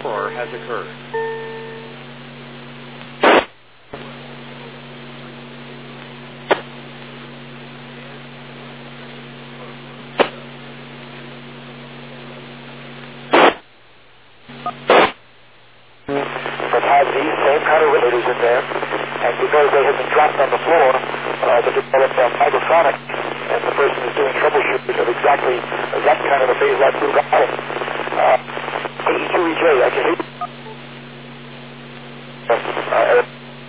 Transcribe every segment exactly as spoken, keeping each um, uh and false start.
error has occurred. That had these same kind of regulators in there, and because they had been dropped on the floor, uh, they developed uh, Fibersonic, and the person is doing troubleshooting of exactly that kind of a phase lock loop problem. Uh, A E two E J, I can hear you. Uh, uh,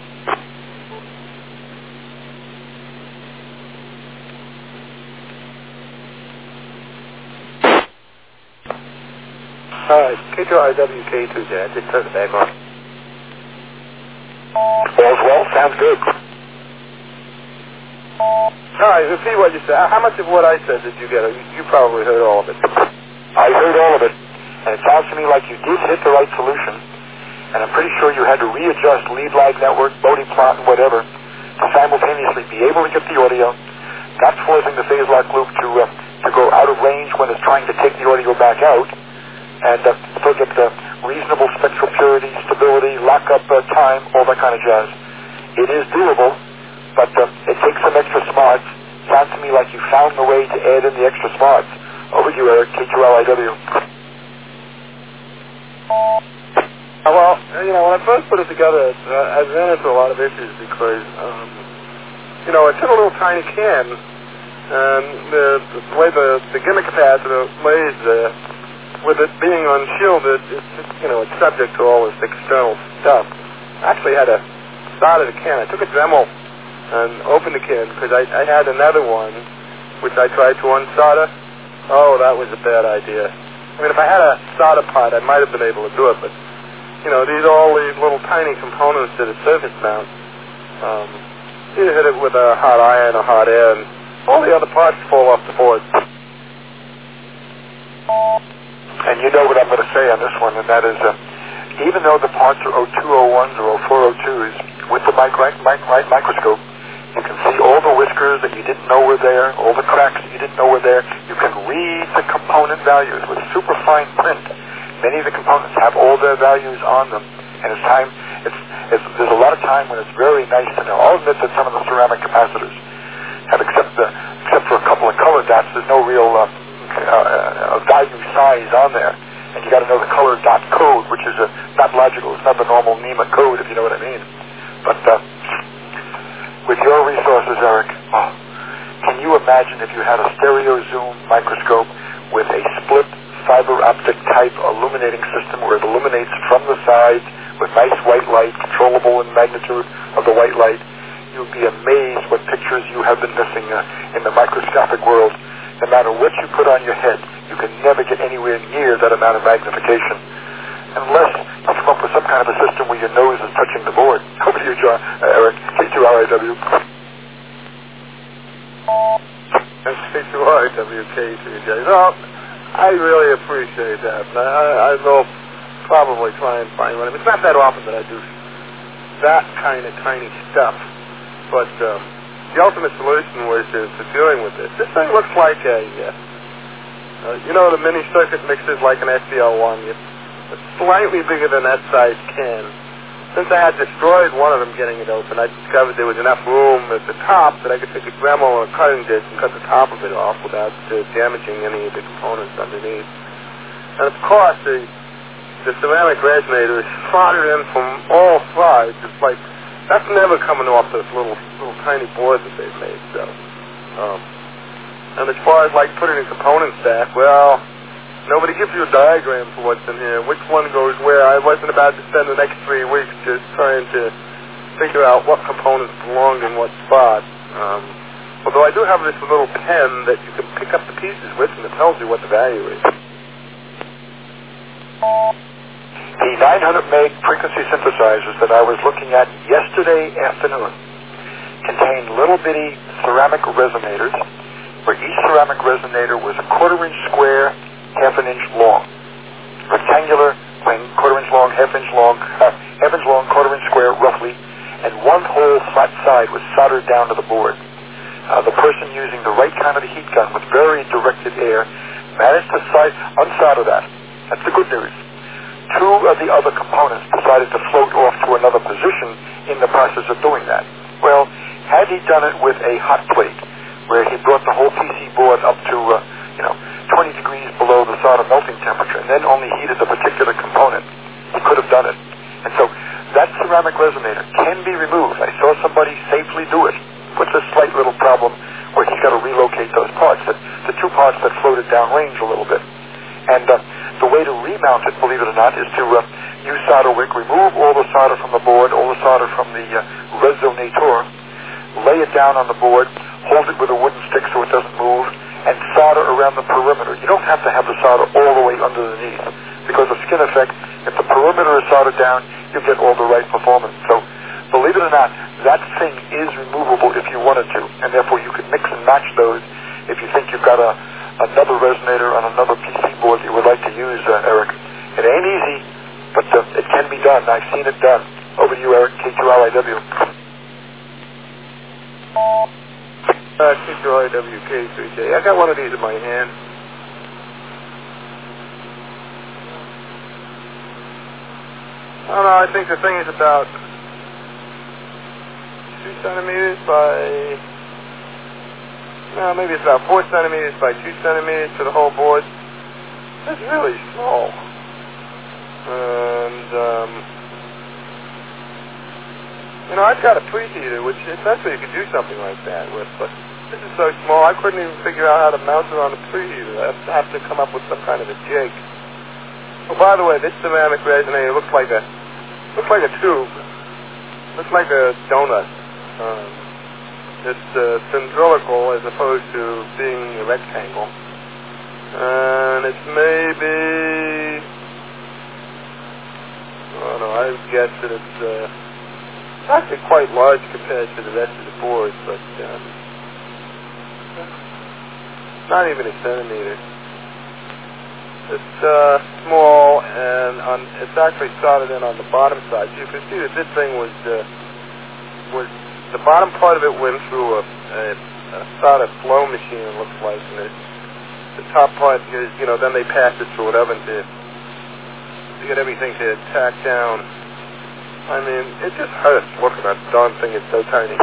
Hi, K two R W K two Z. Just turn it back on. All's well, sounds good. Hi, repeat what you said. How much of what I said did you get? You, you probably heard all of it. I heard all of it, and it sounds to me like you did hit the right solution, and I'm pretty sure you had to readjust lead lag network, Bodie plot, and whatever to simultaneously be able to get the audio, not forcing the phase lock loop to uh, to go out of range when it's trying to take the audio back out, and uh, still get the reasonable spectral purity, stability, lockup uh, time, all that kind of jazz. It is doable, but uh, it takes some extra smarts. Sounds to me like you found the way to add in the extra smarts. Over to you, Eric, K two L I W. Well, you know, when I first put it together, uh, I ran into a lot of issues because, um, you know, it's in a little tiny can, and the, the way the, the gimmick capacitor lays there, with it being unshielded, it's, it's, you know, it's subject to all this external stuff. I actually had to solder the can. I took a Dremel and opened the can because I, I had another one, which I tried to unsolder. Oh, that was a bad idea. I mean, if I had a solder pot, I might have been able to do it, but, you know, these all these little tiny components to the surface mount. Um, you hit it with a hot iron or hot air, and all the other parts fall off the board. And you know what I'm going to say on this one, and that is, uh, even though the parts are oh two oh ones or oh four oh twos, with the mic- mic- mic- microscope, you can see all the whiskers that you didn't know were there, all the cracks that you didn't know were there. You can read the component values with super fine print. Many of the components have all their values on them, and it's time. It's, it's there's a lot of time when it's very nice to know. I'll admit that some of the ceramic capacitors have, except the except for a couple of color dots, there's no real uh, uh, value size on there, and you got to know the color dot code, which is a, not logical. It's not the normal NEMA code, if you know what I mean. But uh, with your resources, Eric, oh, can you imagine if you had a stereo zoom microscope with a split fiber optic type illuminating system where it illuminates from the sides with nice white light, controllable in magnitude of the white light? You'd be amazed what pictures you have been missing uh, in the microscopic world. No matter what you put on your head, you can never get anywhere near that amount of magnification, unless you come up with some kind of a system where your nose is touching the board. Over to you, John, uh, Eric, K two R I W. K two R I W K two J. No, I really appreciate that. I, I will probably try and find one. It's not that often that I do that kind of tiny stuff, but um, the ultimate solution was to, to dealing with this. This thing looks like a, uh, uh, you know, the mini circuit mixers like an S D L one. It's slightly bigger than that size can. Since I had destroyed one of them getting it open, I discovered there was enough room at the top that I could take a Dremel or a cutting disc and cut the top of it off without uh, damaging any of the components underneath. And of course, the, the ceramic resonator is soldered in from all sides. It's like, that's never coming off this little little tiny board that they've made. So, um, and as far as like putting a component stack, well, nobody gives you a diagram for what's in here, which one goes where. I wasn't about to spend the next three weeks just trying to figure out what components belonged in what spot. Um, although I do have this little pen that you can pick up the pieces with, and it tells you what the value is. The nine hundred meg frequency synthesizers that I was looking at yesterday afternoon contained little bitty ceramic resonators, where each ceramic resonator was a quarter inch square, half an inch long. Rectangular, quarter inch long, half inch long, uh, half inch long, quarter inch square, roughly, and one whole flat side was soldered down to the board. Uh, the person using the right kind of heat gun with very directed air managed to side, unsolder that. That's the good news. Two of the other components decided to float off to another position in the process of doing that. Well, had he done it with a hot plate, where he brought the whole P C board up to, uh, you know, twenty degrees below the solder melting temperature, and then only heated the particular component, he could have done it. And so that ceramic resonator can be removed. I saw somebody safely do it, with a slight little problem where he's got to relocate those parts, the, the two parts that floated downrange a little bit. And uh, the way to remount it, believe it or not, is to uh, use solder wick, remove all the solder from the board, all the solder from the uh, resonator, lay it down on the board, hold it with a wooden stick so it doesn't move, and solder around the perimeter. You don't have to have the solder all the way underneath, because of skin effect, if the perimeter is soldered down, you get all the right performance. So, believe it or not, that thing is removable if you wanted to, and therefore you could mix and match those if you think you've got a another resonator on another P C board you would like to use, uh, Eric. It ain't easy, but uh, it can be done. I've seen it done. Over to you, Eric, K two L I W. Uh, K two L I W, K three J. I got one of these in my hand. I don't know, I think the thing is about two centimeters by... No, maybe it's about four centimeters by two centimeters for the whole board. That's really small. And, um, you know, I've got a preheater, which essentially you could do something like that with, but this is so small, I couldn't even figure out how to mount it on the preheater. I'd have to come up with some kind of a jig. Oh, by the way, this ceramic resonator looks like a, looks like a tube. Looks like a donut. Um, It's uh, cylindrical as opposed to being a rectangle. And it's maybe, I don't know, I would guess that it's uh, actually quite large compared to the rest of the board, but um, not even a centimeter. It's uh, small, and on, it's actually soldered in on the bottom side. So you can see that this thing was uh, was the bottom part of it went through a, a, a solder flow machine, it looks like, and it, the top part is, you know, then they pass it through an oven to, to get everything to tack down. I mean, it just hurts looking at that darn thing. It's so tiny.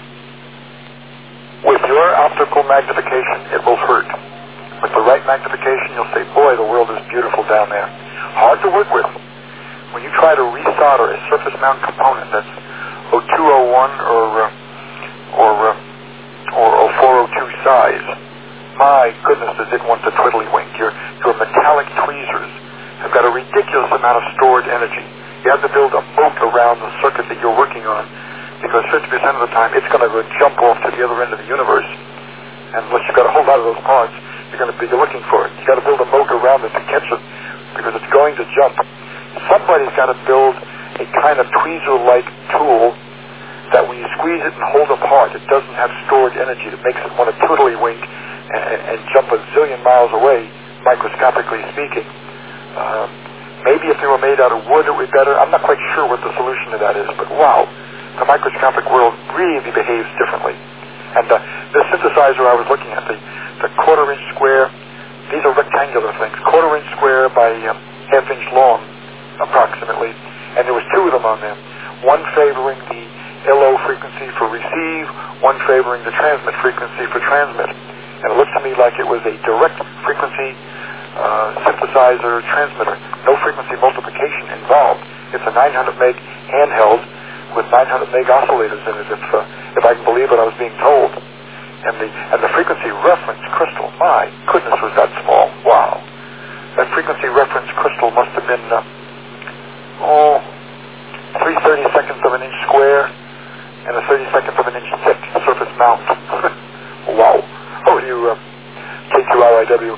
With your optical magnification, it will hurt. With the right magnification, you'll say, boy, the world is beautiful down there. Hard to work with. When you try to resolder a surface mount component that's oh two oh one or uh, or uh, or oh four oh two size, my goodness, does it want to twiddlywink. Your your metallic tweezers have got a ridiculous amount of stored energy. You have to build a moat around the circuit that you're working on, because fifty percent of the time it's going to go jump off to the other end of the universe. And unless you've got a whole lot of those parts, you're going to be looking for it. You've got to build a moat around it to catch it, because it's going to jump. Somebody's got to build a kind of tweezer-like tool that when you squeeze it and hold apart, it doesn't have stored energy that makes it want to twiddlywink and, and, and jump a zillion miles away, microscopically speaking. Um, maybe if they were made out of wood, it would be better. I'm not quite sure what the solution to that is, but wow, the microscopic world really behaves differently. And uh, the synthesizer I was looking at, the, the quarter-inch square, these are rectangular things, quarter-inch square by um, half-inch long, approximately, and there was two of them on there, one favoring the L O frequency for receive, one favoring the transmit frequency for transmit. And it looked to me like it was a direct frequency uh, synthesizer transmitter, no frequency multiplication involved. It's a nine hundred meg handheld with nine hundred meg oscillators in it, if, uh, if I can believe what I was being told. And the, and the frequency reference crystal, my goodness, was that small. Wow. That frequency reference crystal must have been, uh, oh, three thirty-seconds of an inch square and a thirty-second of an inch thick surface mount. Wow. Over to you, uh, K two L I W.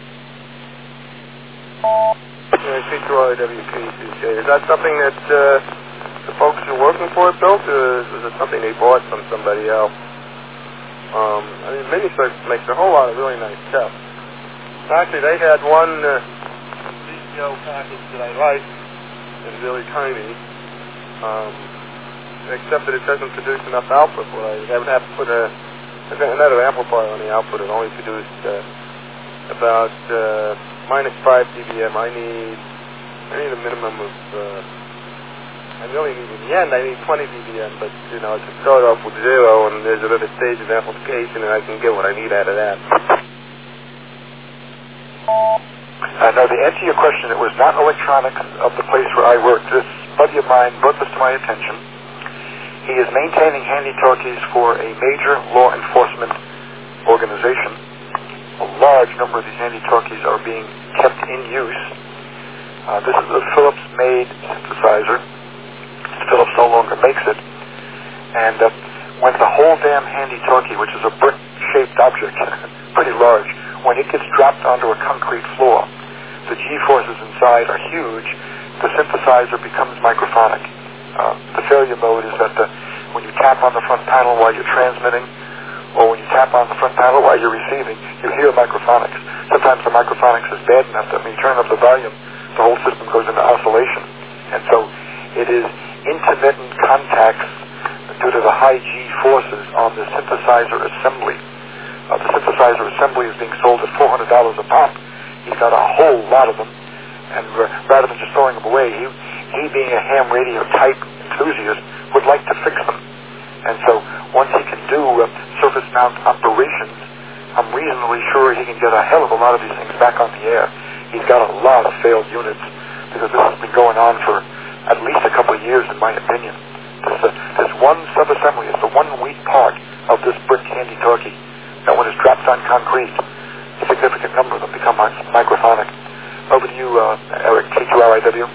Yeah, K two L I W, K two J. Is that something that uh, the folks you're working for built, or is it something they bought from somebody else? Um, I mean, Mini-Circ makes a whole lot of really nice stuff. Actually, they had one uh, V C O package that I liked. It's really tiny, um, except that it doesn't produce enough output for it. I would have to put a, another amplifier on the output. It only produced uh, about uh, minus five dB M. I need I need a minimum of, uh, I really need, in the end, I need twenty D B M, but, you know, I can start off with zero, and there's another stage of amplification, and I can get what I need out of that. Uh, now, to answer your question, it was not electronics of the place where I worked. This buddy of mine brought this to my attention. He is maintaining handy-talkies for a major law enforcement organization. A large number of these handy-talkies are being kept in use. Uh, this is a Philips-made synthesizer. Philips no longer makes it. And uh, when the whole damn handy-talkie, which is a brick-shaped object, pretty large, when it gets dropped onto a concrete floor, the G-forces inside are huge. The synthesizer becomes microphonic. Uh, the failure mode is that the, when you tap on the front panel while you're transmitting, or when you tap on the front panel while you're receiving, you hear microphonics. Sometimes the microphonics is bad enough that when you turn up the volume, the whole system goes into oscillation. And so it is intermittent contacts due to the high G forces on the synthesizer assembly. Uh, the synthesizer assembly is being sold at four hundred dollars a pop. He's got a whole lot of them, and uh, rather than just throwing them away, he, he being a ham radio type enthusiast, would like to fix them. And so once he can do uh, surface mount operations, I'm reasonably sure he can get a hell of a lot of these things back on the air. He's got a lot of failed units, because this has been going on for at least a couple of years, in my opinion. This, uh, this one sub-assembly is the one weak part of this brick handy-talkie, that when it's dropped on concrete, a significant number of them become microphonic. Over to you, uh, Eric, K two R I W.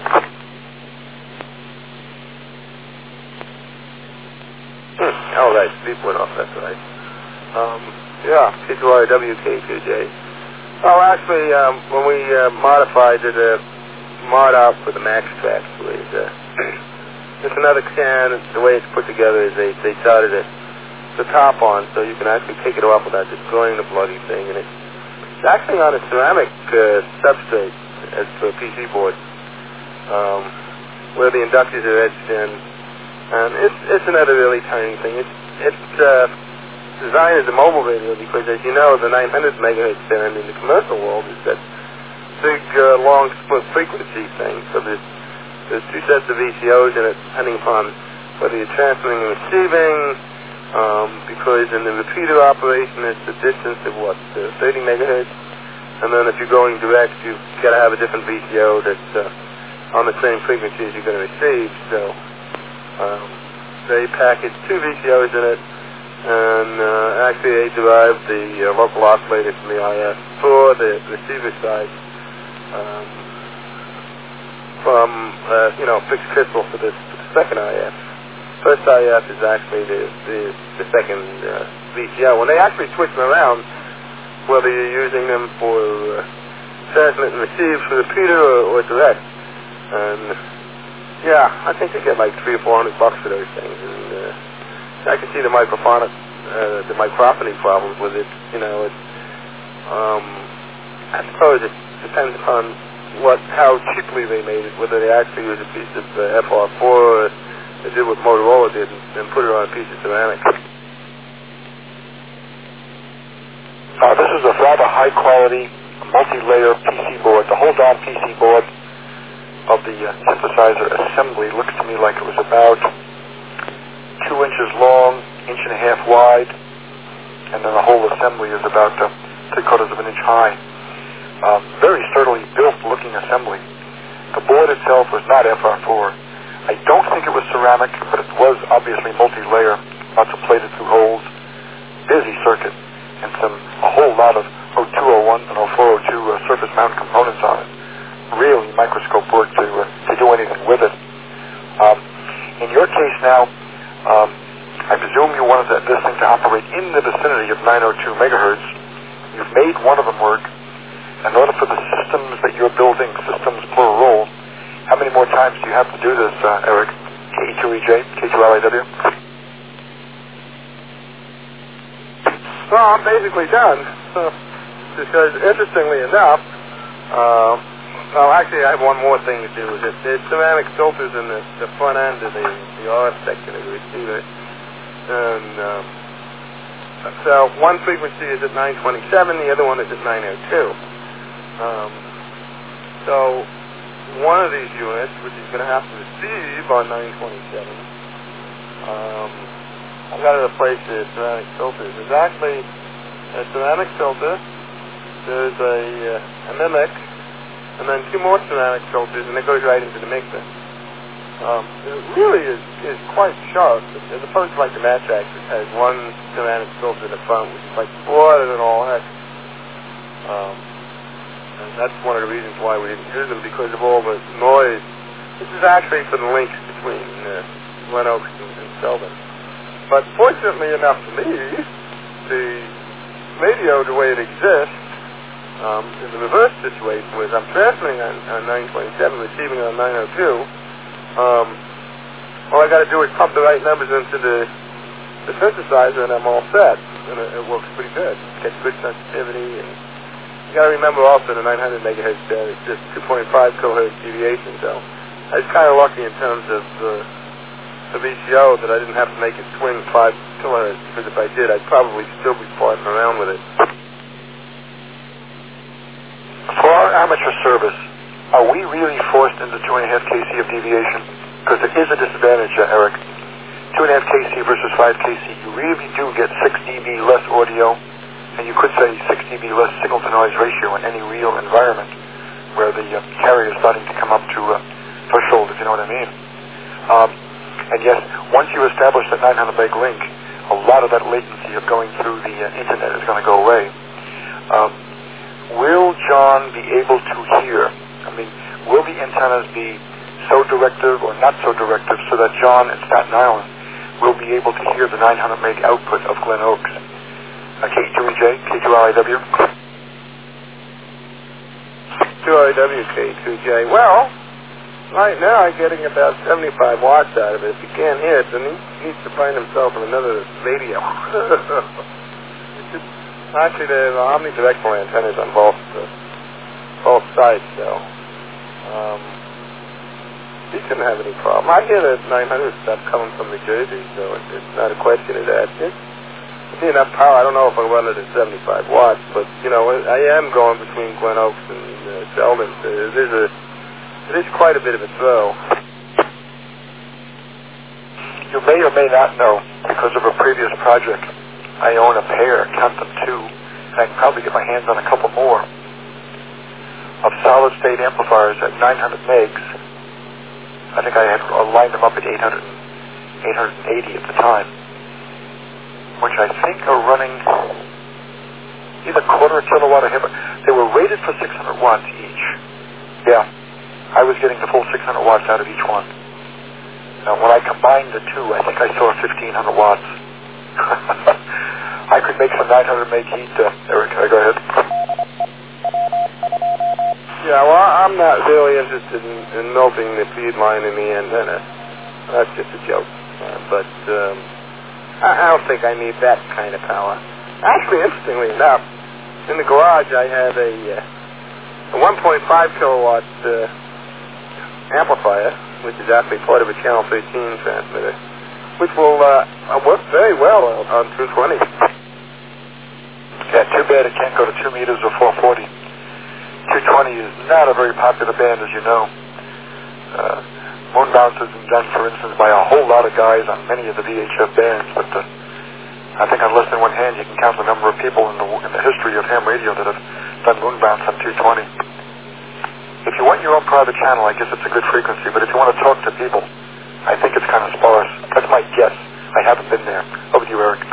Hmm. Oh, right. Sleep went off, that's right. Um, yeah, K two R I W, K two J. Oh, actually, um, when we uh, modified it, uh, mod out for the max tracks, was, uh, it's another can. The way it's put together is they, they soldered it, the top on, so you can actually take it off without destroying the bloody thing, and it's It's actually on a ceramic uh, substrate as for a P C board, um, where the inductors are etched in, and it's it's another really tiny thing. It's it's uh, designed as a mobile radio because, as you know, the nine hundred megahertz band in the commercial world is that big uh, long split frequency thing. So there's there's two sets of V C Os in it, depending upon whether you're transmitting and receiving. Um, because in the repeater operation, it's a distance of, what, uh, thirty megahertz, and then if you're going direct, you've got to have a different V C O that's uh, on the same frequency as you're going to receive, so um, they package two V C Os in it, and uh, actually they derive the uh, local oscillator from the I F for the receiver side um, from, uh, you know, fixed crystal for this for the second I F. First I F is actually the the, the second uh, V C O. When they actually switch them around, whether you're using them for uh, transmit and receive for the repeater or, or direct, and yeah, I think they get like three or four hundred bucks for those things. And uh, I can see the microphonic, uh, the microphony problems with it. You know, it, um, I suppose it depends upon what how cheaply they made it, whether they actually use a piece of uh, F R four. Or they did what Motorola did and, and put it on a piece of ceramic. Uh, this is a rather high-quality, multi-layer P C board. The whole darn P C board of the uh, synthesizer assembly looks to me like it was about two inches long, inch and a half wide, and then the whole assembly is about uh, three quarters of an inch high. Um, very sturdily built-looking assembly. The board itself was not F R four. I don't think it was ceramic, but it was obviously multi-layer, lots of plated through holes, busy circuit, and some a whole lot of oh two oh one and oh four oh two uh, surface mount components on it. Really microscope work to uh, to do anything with it. Um, in your case now, um, I presume you wanted that, this thing to operate in the vicinity of nine oh two megahertz. You've made one of them work. In order for the systems that you're building, systems plural, how many more times do you have to do this, uh, Eric? K two E J, K two L I W? Well, I'm basically done. Uh, because, interestingly enough, uh, well, actually, I have one more thing to do with it. There's ceramic filters in the, the front end of the, the R F section of the receiver. And um, so one frequency is at nine twenty-seven, the other one is at nine oh two. Um, so one of these units, which is going to have to receive on nine twenty-seven, um, I've got to replace the ceramic filters. There's actually a ceramic filter, there's a, uh, a mimic, and then two more ceramic filters, and it goes right into the mixer. Um, it really is, is quite sharp, as opposed to like the Matrax, which has one ceramic filter in the front, which is like broader than all heck. Um, and that's one of the reasons why we didn't use them, because of all the noise. This is actually for the links between uh, Glen Oaks and, and Selden. But fortunately enough for me, the radio, the way it exists, um, in the reverse situation was I'm transmitting on, on nine twenty-seven, receiving on nine oh two. Um, all I got to do is pump the right numbers into the, the synthesizer, and I'm all set. And it, it works pretty good. Gets good sensitivity. And you got to remember also the nine hundred megahertz band is just two point five kilohertz deviation. So I was kind of lucky in terms of uh, the V C O that I didn't have to make it swing five kilohertz, because if I did, I'd probably still be farting around with it. For our amateur service, are we really forced into two and a half K C of deviation? Because there is a disadvantage, uh, Eric. Two and a half K C versus five K C, you really do get six decibels less audio, and you could say six decibels less signal-to-noise ratio in any real environment where the uh, carrier is starting to come up to uh, threshold, if you know what I mean. Um, and yes, once you establish that nine hundred meg link, a lot of that latency of going through the uh, internet is going to go away. Um, will John be able to hear? I mean, will the antennas be so directive or not so directive so that John in Staten Island will be able to hear the nine hundred meg output of Glen Oaks? Uh, K two E J, K two R I W? K two R I W, K two J. Well, right now I'm getting about seventy-five watts out of it. If you can't hear it, then he needs to find himself another radio. Just, actually, there are omnidirectional antennas on both, uh, both sides, so um, he shouldn't have any problem. I hear that nine hundred stuff coming from New Jersey, so it's, it's not a question of that. It's, it's enough power. I don't know if I'll run it at seventy-five watts, but, you know, I am going between Glen Oaks and uh, Selden. So it is a It is quite a bit of a throw. You may or may not know, because of a previous project, I own a pair, count them two, and I can probably get my hands on a couple more, of solid-state amplifiers at nine hundred megs. I think I had lined them up at eight hundred, eight eighty at the time, which I think are running either quarter a kilowatt or half. They were rated for six hundred watts each. Yeah. I was getting the full six hundred watts out of each one. Now, when I combined the two, I think I saw fifteen hundred watts. I could make some nine hundred meg heat, uh, Eric. Can I go ahead? Yeah, well, I'm not really interested in, in melting the feed line in the antenna. That's just a joke. Uh, but um, I, I don't think I need that kind of power. Actually, interestingly enough, in the garage I have a, uh, a one point five kilowatt uh, amplifier, which is actually part of a channel thirteen transmitter, which will uh, work very well on, on two twenty. Yeah, too bad it can't go to two meters or four forty. two twenty is not a very popular band, as you know. Uh, Moonbounce has been done, for instance, by a whole lot of guys on many of the V H F bands, but uh, I think on less than one hand you can count the number of people in the, in the history of ham radio that have done Moonbounce on two twenty. If you want your own private channel, I guess it's a good frequency, but if you want to talk to people, I think it's kind of sparse. That's my guess. I haven't been there. Over to you, Eric.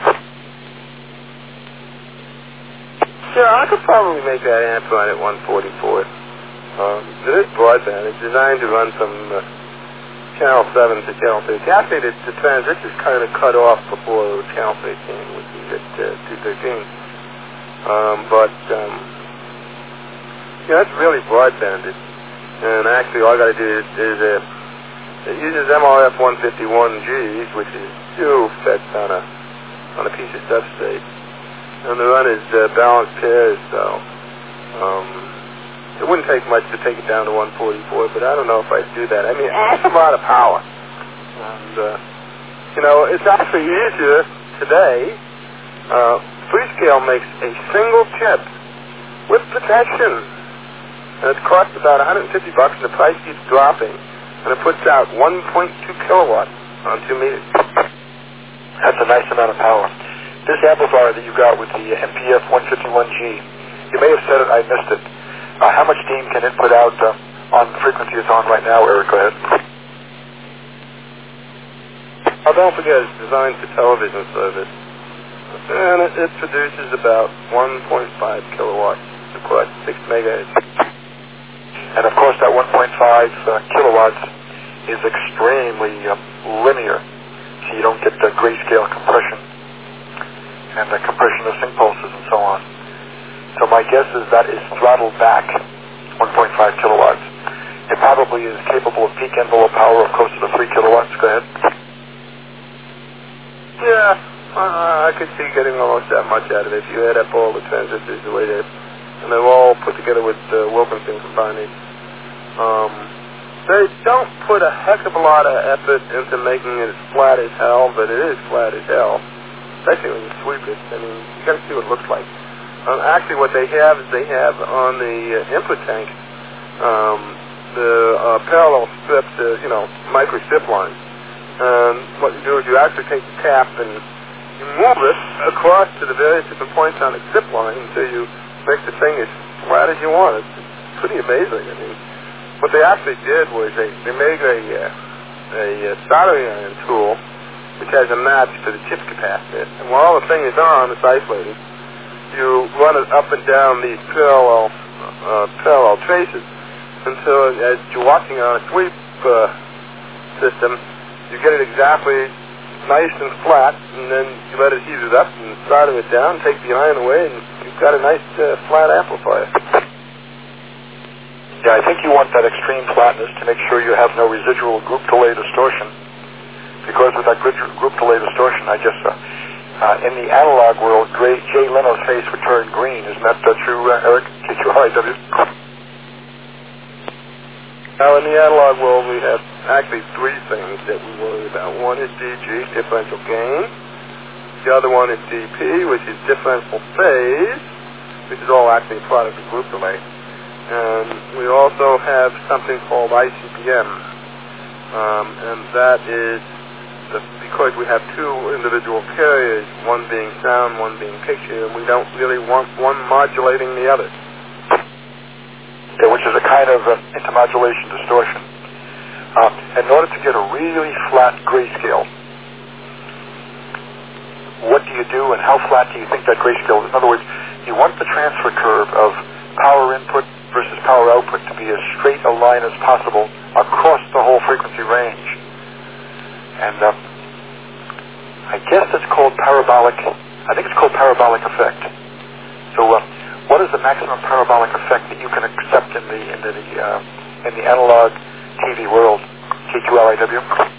Yeah, I could probably make that amp run at one forty-four. Um, it is broadband. It's designed to run from uh, channel seven to channel thirteen. Actually, the, the transistor's kind of cut off before channel thirteen, which is at uh, two thirteen. Um, but, um, yeah, that's really broadbanded. And actually, all I got to do is, is uh, it uses M R F one fifty-one Gs, which is two fed on a on a piece of substrate. And the run is uh, balanced pairs, so um, it wouldn't take much to take it down to one forty-four, but I don't know if I'd do that. I mean, that's a lot of power. And, uh, you know, it's actually easier today. Uh, Freescale makes a single chip with protection. And it costs about one hundred fifty bucks, and the price keeps dropping, and it puts out one point two kilowatts on two meters. That's a nice amount of power. This amplifier that you got with the M P F one fifty-one G, you may have said it, I missed it. Uh, how much steam can it put out uh, on the frequency it's on right now, Eric? Go ahead. Oh, don't forget, it's designed for television service. And it, it produces about one point five kilowatts across six megahertz. And of course, that one point five uh, kilowatts is extremely uh, linear, so you don't get the grayscale compression and the compression of sync pulses and so on. So my guess is that is throttled back one point five kilowatts. It probably is capable of peak envelope power of close to the three kilowatts. Go ahead. Yeah, uh, I could see getting almost that much out of it if you add up all the transistors the way they, and they're all put together with uh, Wilkinson combining. Um, they don't put a heck of a lot of effort into making it as flat as hell, but it is flat as hell. Especially when you sweep it. I mean, you got to see what it looks like. Um, actually, what they have is they have on the uh, input tank um, the uh, parallel strips, uh, you know, micro strip lines. And what you do is you actually take the cap and you move it across to the various different points on the strip line until you make the thing as flat as you want. It's pretty amazing. I mean, what they actually did was they, they made a, uh, a uh, soldering iron tool which has a match for the chip capacitor. And while the thing is on, it's isolated, you run it up and down these parallel uh, parallel traces until, as you're watching on a sweep uh, system, you get it exactly nice and flat, and then you let it heat it up and solder it down, take the iron away, and you've got a nice uh, flat amplifier. Yeah, I think you want that extreme flatness to make sure you have no residual group delay distortion. Because with that group, group delay distortion, I just, uh, uh, in the analog world, Jay, Jay Leno's face would turn green. Isn't that uh, true, uh, Eric? K Q R I W? Now, in the analog world, we have actually three things that we worry about. One is D G, differential gain. The other one is D P, which is differential phase, which is all actually a product of group delay. And we also have something called I C B M, um, and that is the, because we have two individual carriers, one being sound, one being picture, and we don't really want one modulating the other. Yeah, which is a kind of uh, intermodulation distortion. Um, in order to get a really flat grayscale, what do you do and how flat do you think that grayscale is? In other words, you want the transfer curve of power input versus power output to be as straight a line as possible across the whole frequency range. And um, I guess it's called parabolic, I think it's called parabolic effect. So uh, what is the maximum parabolic effect that you can accept in the, in the, uh, in the analog T V world? K Q R I W?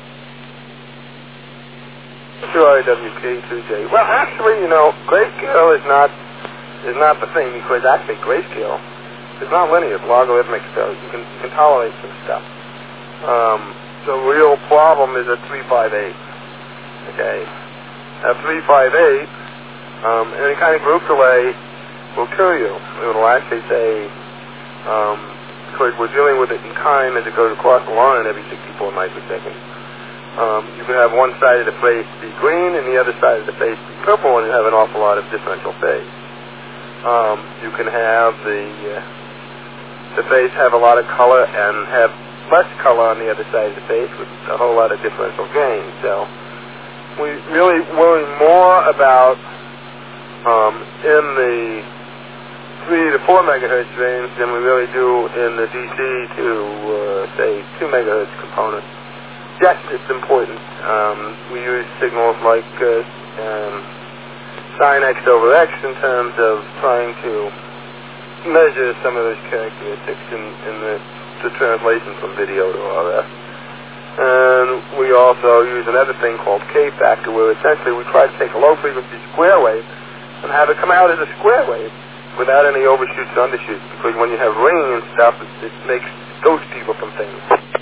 K Q R I W K two J. Well, actually, you know, grayscale is not is not the thing, because actually grayscale is not linear, it's logarithmic, so you can, you can tolerate some stuff. Um, the real problem is a three five eight. Okay? At three five eight, um, any kind of group delay will kill you. It will actually say, um, because we're dealing with it in time as it goes across the line every sixty-four microseconds. Um, you can have one side of the face be green and the other side of the face be purple, and you have an awful lot of differential phase. Um, you can have the uh, the face have a lot of color and have less color on the other side of the face with a whole lot of differential gain. So we really worry more about um, in the three to four megahertz range than we really do in the D C to uh, say two megahertz component. Yes, it's important. Um, we use signals like uh, um, sine X over X in terms of trying to measure some of those characteristics in, in the, the translation from video to R F. And we also use another thing called K-factor, where essentially we try to take a low-frequency square wave and have it come out as a square wave without any overshoots or undershoots, because when you have ringing and stuff, it, it makes ghost people from things.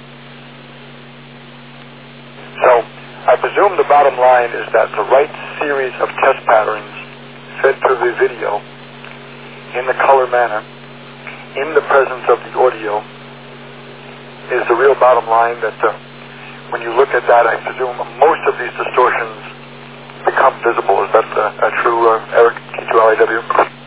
So I presume the bottom line is that the right series of test patterns fed to the video in the color manner in the presence of the audio is the real bottom line. That uh, when you look at that, I presume most of these distortions become visible. Is that uh, uh, true, uh, Eric, K two L I W?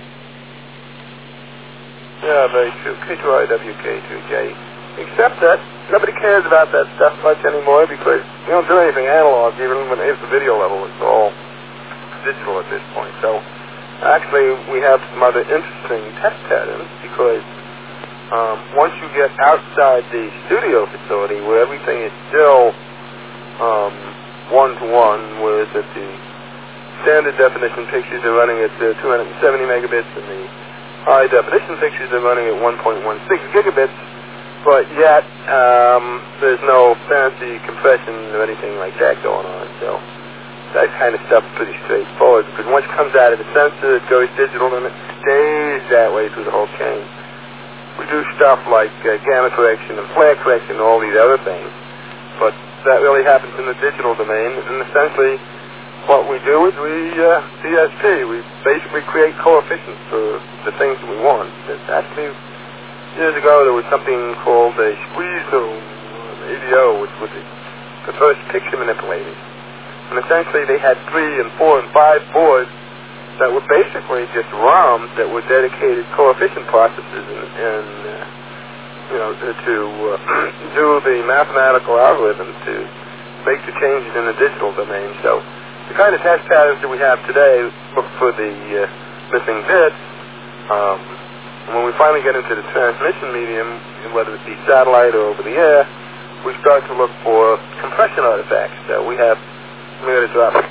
Yeah, very true. K two L I W, K two J. Except that nobody cares about that stuff much anymore because we don't do anything analog, even when it's the video level. It's all digital at this point. So actually, we have some other interesting test patterns because um, once you get outside the studio facility where everything is still um, one-to-one, whereas at the standard definition pictures are running at uh, two hundred seventy megabits and the high definition pictures are running at one point one six gigabits, but yet um, there's no fancy compression or anything like that going on. So that kind of stuff's pretty straightforward because once it comes out of the sensor, it goes digital and it stays that way through the whole chain. We do stuff like uh, gamma correction and flare correction and all these other things, but that really happens in the digital domain. And essentially, what we do is we uh, D S P. We basically create coefficients for the things that we want. It's actually, years ago, there was something called a squeeze zoom, A D O, which was the, the first picture manipulators. And essentially, they had three and four and five boards that were basically just ROMs that were dedicated coefficient processors and, and uh, you know, to, to uh, do the mathematical algorithms to make the changes in the digital domain. So the kind of test patterns that we have today look for the uh, missing bits. Um, and when we finally get into the transmission medium, whether it be satellite or over the air, we start to look for compression artifacts. So we have, I'm going to drop it.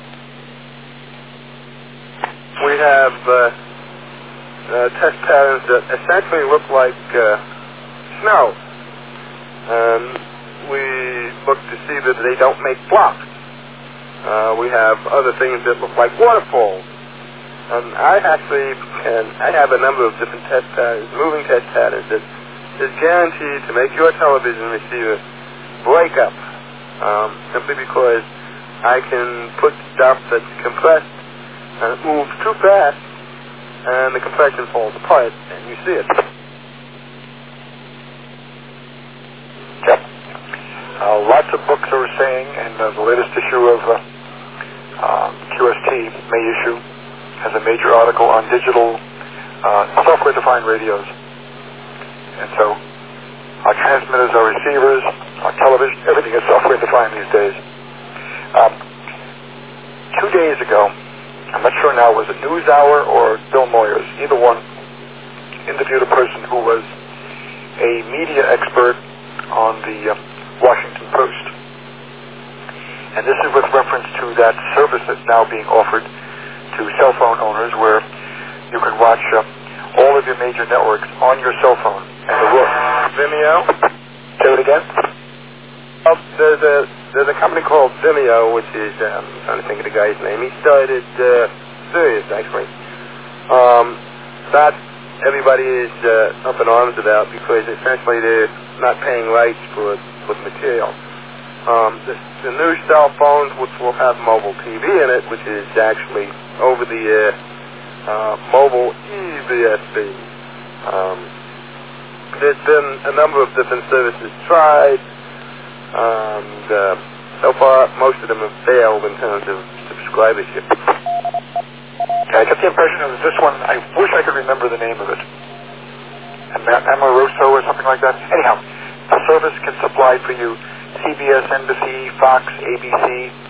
We have uh, uh, test patterns that essentially look like uh, snow. Um, we look to see that they don't make blocks. Uh, we have other things that look like waterfalls. And I actually can, I have a number of different test patterns, moving test patterns that is guaranteed to make your television receiver break up, um, simply because I can put stuff that's compressed and it moves too fast and the compression falls apart and you see it. Yep. Uh, lots of books are saying, and uh, the latest issue of uh, uh, Q S T, May issue, has a major article on digital uh, software-defined radios. And so our transmitters, our receivers, our television, everything is software-defined these days. Um, two days ago, I'm not sure now, was it NewsHour or Bill Moyers, either one, interviewed a person who was a media expert on the uh, Washington Post. And this is with reference to that service that's now being offered to cell phone owners where you can watch uh, all of your major networks on your cell phone. And the work. Vimeo? Say it again? Well, there's a, there's a company called Vimeo, which is, um, I'm trying to think of the guy's name. He started uh, Sirius, actually. Um, that everybody is uh, up in arms about because essentially they're not paying rights for, for the material. Um, the, the new cell phones, which will have mobile T V in it, which is actually over-the-air uh, mobile E V S B. Um, there's been a number of different services tried, and uh, so far most of them have failed in terms of subscribership. I get the impression it was this one, I wish I could remember the name of it. Amoroso or something like that. Anyhow, the service can supply for you C B S, N B C, Fox, A B C,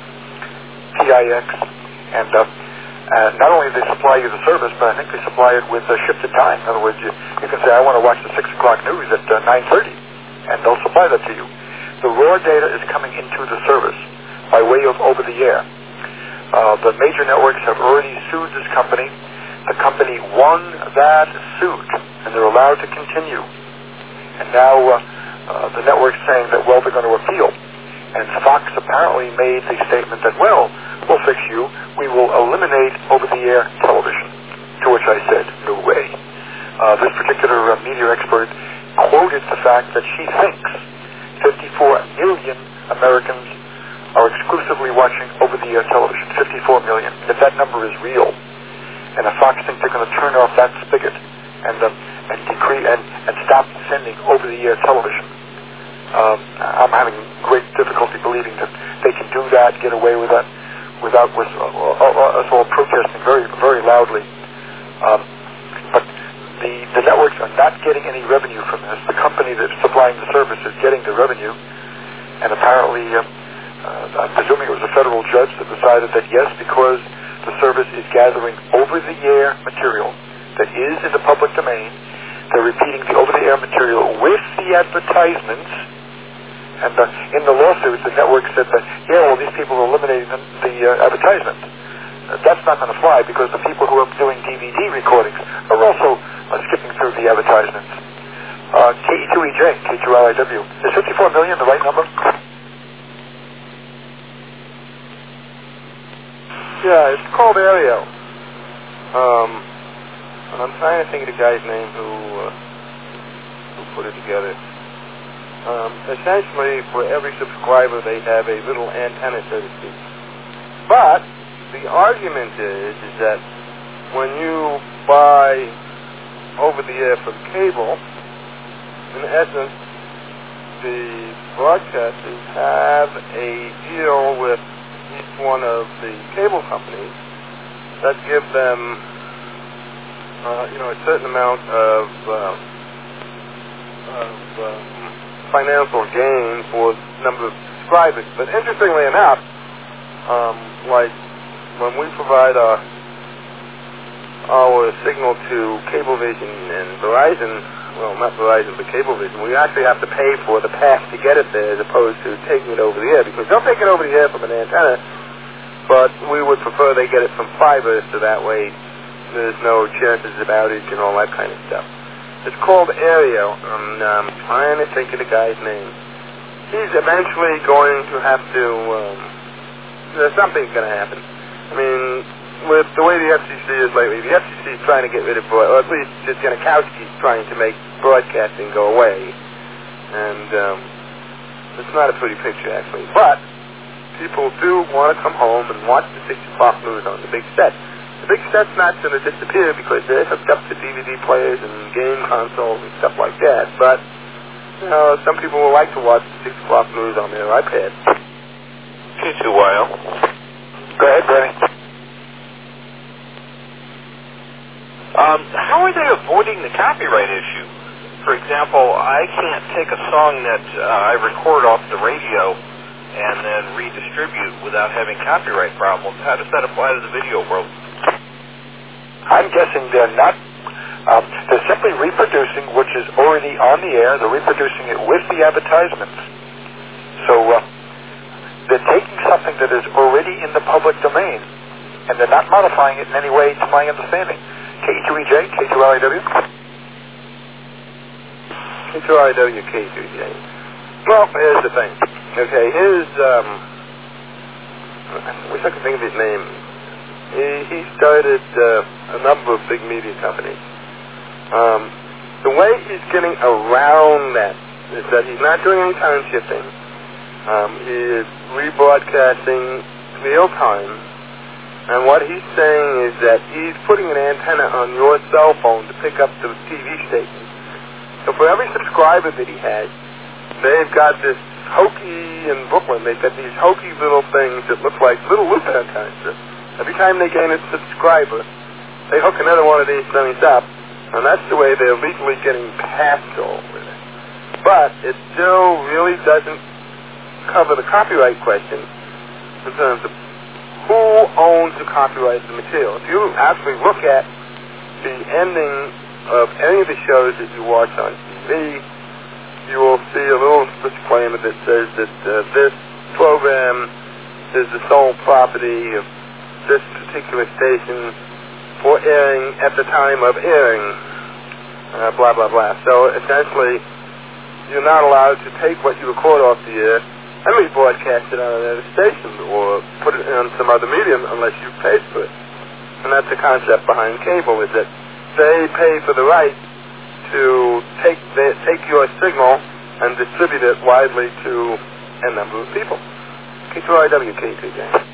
T I X, and uh, uh, not only do they supply you the service, but I think they supply it with uh, shifted time. In other words, you, you can say, I want to watch the six o'clock news at uh, nine thirty, and they'll supply that to you. The raw data is coming into the service by way of over-the-air. Uh, the major networks have already sued this company. The company won that suit, and they're allowed to continue. And now uh, uh, the network's saying that, well, they're going to appeal. And Fox apparently made the statement that, well, we'll fix you. We will eliminate over-the-air television. To which I said, no way. Uh, this particular uh, media expert quoted the fact that she thinks fifty-four million Americans are exclusively watching over-the-air television. fifty-four million. If that number is real, and if Fox think they're going to turn off that spigot, and uh, and decrease and, and stop sending over-the-air television. Um, I'm having great difficulty believing that they can do that, get away with that, without with, uh, uh, us all protesting very, very loudly. Um, but the the networks are not getting any revenue from this. The company that's supplying the service is getting the revenue, and apparently, uh, uh, I'm presuming it was a federal judge that decided that yes, because the service is gathering over-the-air material that is in the public domain, they're repeating the over-the-air material with the advertisements. And uh, in the lawsuit, the network said that, yeah, well, these people are eliminating the, the uh, advertisements. Uh, that's not going to fly because the people who are doing D V D recordings are also uh, skipping through the advertisements. Uh, K E two E J, K two L I W. Is fifty-four million the right number? Yeah, it's called Aereo. Um, and I'm trying to think of the guy's name who uh, who put it together. Um, essentially, for every subscriber, they have a little antenna, so to speak. But the argument is, is that when you buy over-the-air from cable, in essence, the broadcasters have a deal with each one of the cable companies that give them, uh, you know, a certain amount of, uh, of uh, financial gain for the number of subscribers. But interestingly enough, um, like when we provide our our signal to Cablevision and Verizon, well, not Verizon, but Cablevision, we actually have to pay for the path to get it there as opposed to taking it over the air, because they'll take it over the air from an antenna, but we would prefer they get it from fiber, so that way there's no chances of outage and all that kind of stuff. It's called Aereo. I'm um, trying to think of the guy's name. He's eventually going to have to, um, something's going to happen. I mean, with the way the F C C is lately, the F C C is trying to get rid of, broad, or at least just Janikowski's trying to make broadcasting go away. And um, it's not a pretty picture, actually. But people do want to come home and watch the six o'clock news on the big set. The big set's not going to disappear because they're hooked up to D V D players and game consoles and stuff like that. But, you know, some people will like to watch the six o'clock news on their iPad. K two Y L. Go ahead, Bernie. Um, how are they avoiding the copyright issue? For example, I can't take a song that uh, I record off the radio and then redistribute without having copyright problems. How does that apply to the video world? I'm guessing they're not. Um, they're simply reproducing which is already on the air. They're reproducing it with the advertisements. So uh, they're taking something that is already in the public domain, and they're not modifying it in any way, to my understanding. K E two E J, K two L I W? K two L I W, K two E J. Well, here's the thing. Okay, his, um, I wish I could think of his name. He, he started uh, a number of big media companies. Um, the way he's getting around that is that he's not doing any time shifting. Um, he is rebroadcasting real time. And what he's saying is that he's putting an antenna on your cell phone to pick up the T V station. So for every subscriber that he has, they've got this hokey in Brooklyn. They've got these hokey little things that look like little loop antennas. Every time they gain a subscriber, they hook another one of these things up, and that's the way they're legally getting past all with it. But it still really doesn't cover the copyright question in terms of who owns the copyright of the material. If you actually look at the ending of any of the shows that you watch on T V, you will see a little disclaimer that says that uh, this program is the sole property of this particular station for airing at the time of airing, uh, blah, blah, blah. So essentially, you're not allowed to take what you record off the air and rebroadcast it on another station or put it on some other medium unless you've paid for it. And that's the concept behind cable, is that they pay for the right to take the, take your signal and distribute it widely to a number of people. K two R W, K two J.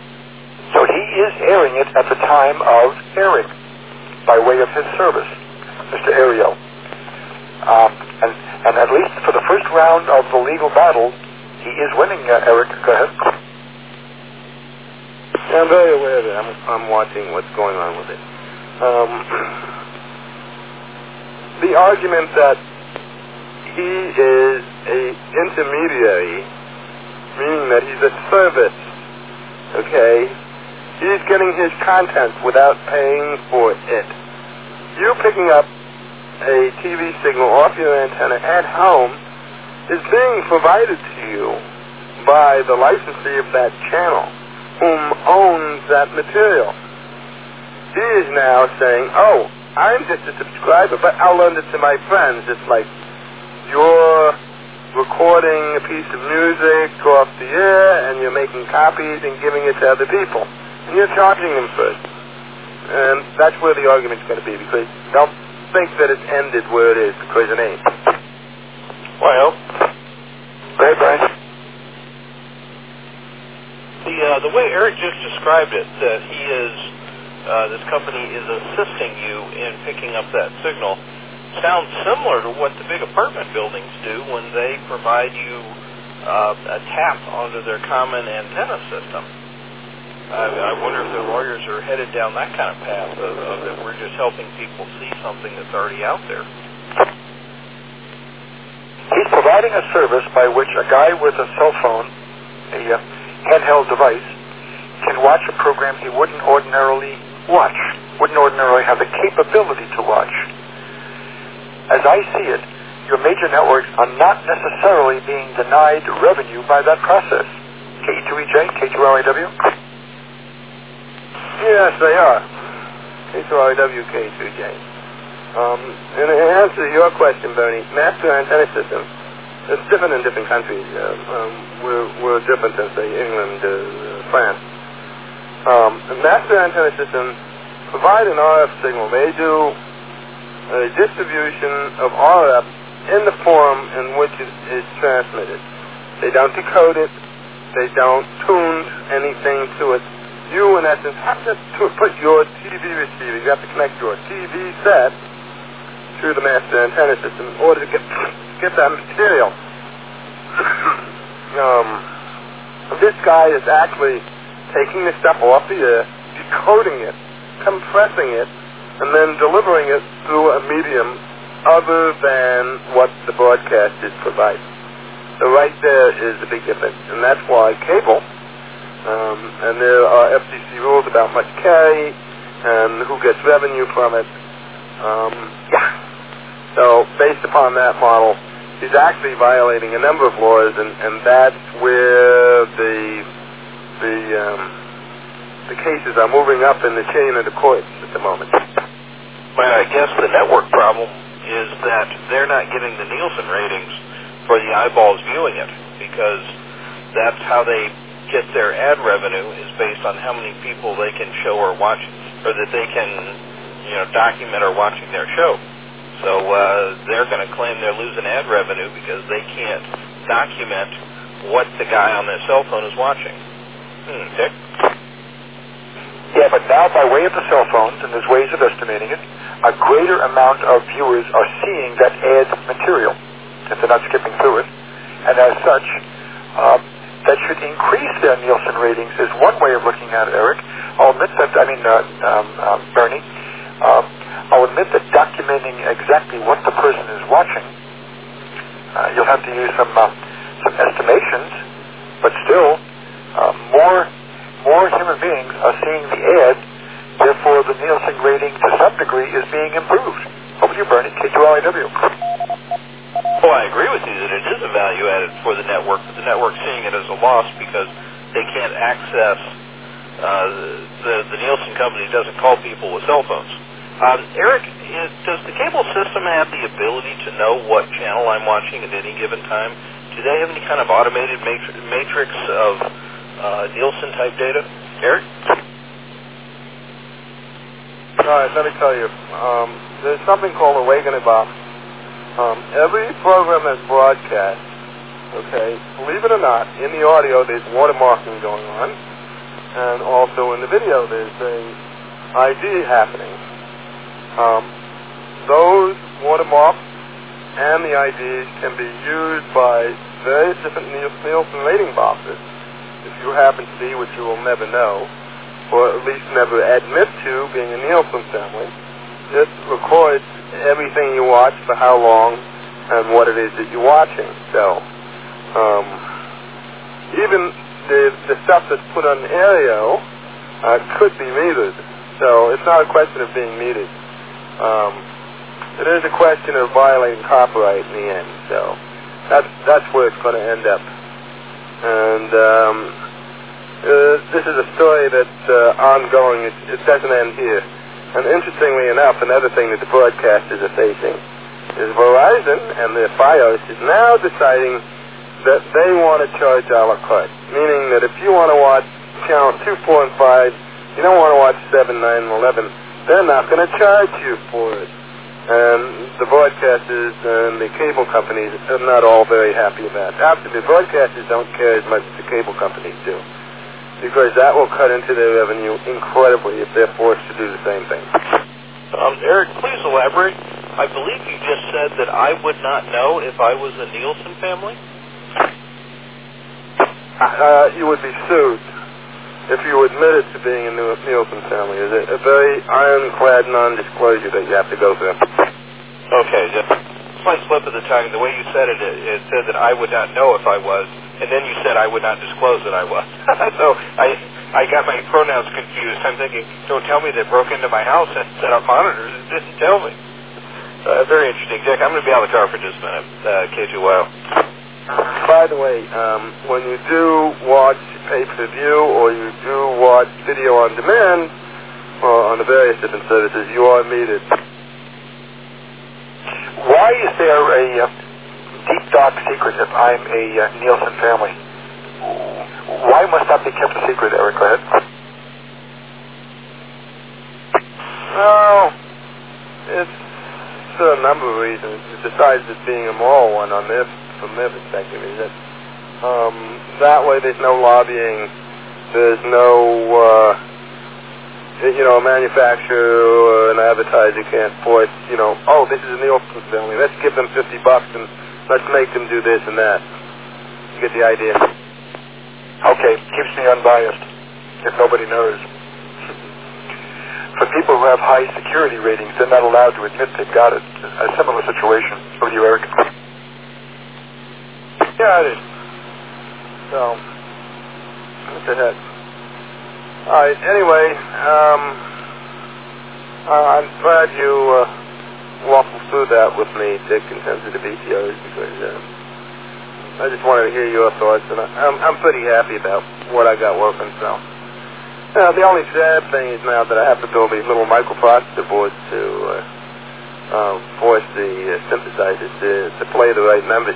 So he is airing it at the time of airing by way of his service. Mister Ariel. Um, and, and at least for the first round of the legal battle, he is winning, uh, Eric. Go ahead. Yeah, I'm very aware of it. I'm, I'm watching what's going on with it. Um, the argument that he is a intermediary, meaning that he's a service, okay? He's getting his content without paying for it. You picking up a T V signal off your antenna at home is being provided to you by the licensee of that channel, whom owns that material. He is now saying, oh, I'm just a subscriber, but I'll lend it to my friends. It's like you're recording a piece of music off the air and you're making copies and giving it to other people. And you're charging them for it. And that's where the argument's going to be, because they'll think that it's ended where it is because it ain't. Well, Great, Brian. the uh, the way Eric just described it, that he is, uh, this company is assisting you in picking up that signal, sounds similar to what the big apartment buildings do when they provide you uh, a tap onto their common antenna system. I, I wonder if the lawyers are headed down that kind of path of, of that we're just helping people see something that's already out there. He's providing a service by which a guy with a cell phone, a uh, handheld device, can watch a program he wouldn't ordinarily watch, wouldn't ordinarily have the capability to watch. As I see it, your major networks are not necessarily being denied revenue by that process. K E two E J, K two L A W? Yes, they are. K two R W, K two J. Um, in answer to your question, Bernie, master antenna system, it's different in different countries. Uh, um, we're, we're different than, say, England, uh, France. Um, the master antenna system provide an R F signal. They do a distribution of R F in the form in which it is transmitted. They don't decode it. They don't tune anything to it. You, in essence, have to put your T V receiver, you have to connect your T V set to the master antenna system in order to get get that material. um, this guy is actually taking the stuff off the air, decoding it, compressing it, and then delivering it through a medium other than what the broadcasters provide. So right there is the big difference, and that's why cable, um, and there are F C C rules about much carry and who gets revenue from it. Um, yeah. So based upon that model, he's actually violating a number of laws, and, and that's where the the um, the cases are moving up in the chain of the courts at the moment. Well, I guess the network problem is that they're not getting the Nielsen ratings for the eyeballs viewing it, because that's how they get their ad revenue, is based on how many people they can show or watch, or that they can, you know, document or watching their show. So uh, they're going to claim they're losing ad revenue because they can't document what the guy on their cell phone is watching. Hmm, Dick? Yeah, but now by way of the cell phones, and there's ways of estimating it, a greater amount of viewers are seeing that ad material, if they're not skipping through it. And as such, uh, that should increase their Nielsen ratings is one way of looking at it, Eric. I'll admit that, I mean, uh, um, uh, Bernie, uh, I'll admit that documenting exactly what the person is watching, uh, you'll have to use some uh, some estimations, but still, uh, more more human beings are seeing the ad, therefore the Nielsen rating to some degree is being improved. Over to you, Bernie, K two L A W. Well, I agree with you that it is a value added for the network, but the network's seeing it as a loss because they can't access, uh, the, the Nielsen company doesn't call people with cell phones. Um, Eric, is, does the cable system have the ability to know what channel I'm watching at any given time? Do they have any kind of automated matrix, matrix of uh, Nielsen-type data? Eric? All right, let me tell you. Um, there's something called a Wagon box. Um, every program that's broadcast, okay, believe it or not, in the audio there's watermarking going on, and also in the video there's a I D happening. Um, those watermarks and the I Ds can be used by various different Nielsen rating boxes. If you happen to be, which you will never know, or at least never admit to being a Nielsen family, it records everything you watch for how long and what it is that you're watching. So, um, even the, the stuff that's put on Aereo uh, could be metered. So it's not a question of being metered. Um, it is a question of violating copyright in the end. So that's that's where it's going to end up. And um, uh, this is a story that's uh, ongoing. It, it doesn't end here. And interestingly enough, another thing that the broadcasters are facing is Verizon and their Fios is now deciding that they want to charge a la carte, meaning that if you want to watch channel two, four, and five, you don't want to watch seven, nine, and eleven, they're not going to charge you for it. And the broadcasters and the cable companies are not all very happy about it. After the broadcasters don't care as much as the cable companies do, because that will cut into their revenue incredibly if they're forced to do the same thing. Um, Eric, please elaborate. I believe you just said that I would not know if I was a Nielsen family? Uh, you would be sued if you admitted to being a Nielsen family. It's a, a very ironclad non-disclosure that you have to go through. Okay, just a slight slip of the tongue. The way you said it, it, it said that I would not know if I was, and then you said I would not disclose that I was. So I I got my pronouns confused. I'm thinking, don't tell me they broke into my house and set up monitors and didn't tell me. Uh, very interesting. Dick, I'm going to be out of the car for just a minute. Uh, K two Y L. By the way, um, when you do watch pay-per-view or you do watch video on demand uh, on the various different services, you are metered. Why is there a uh, deep dark secret if I'm a uh, Nielsen family? Why must that be kept a secret, Eric? Go ahead. Well, it's a number of reasons. Besides it being a moral one on their, from their perspective, is that um, that way there's no lobbying, there's no, uh, you know, a manufacturer or an advertiser can't force, you know, oh, this is a Nielsen family, let's give them fifty bucks and let's make them do this and that. You get the idea. Okay, keeps me unbiased, if nobody knows. For people who have high security ratings, they're not allowed to admit they've got it. A similar situation. Over to you, Eric. Yeah, it is. So, what the heck? All right, anyway, um, uh, I'm glad you uh, waffled through that with me, Dick, in terms of the B T Os, because uh, I just wanted to hear your thoughts, and I, I'm, I'm pretty happy about what I got working, so. Uh, the only sad thing is now that I have to build these little microprocessor boards to uh, uh, force the uh, synthesizers to, to play the right numbers.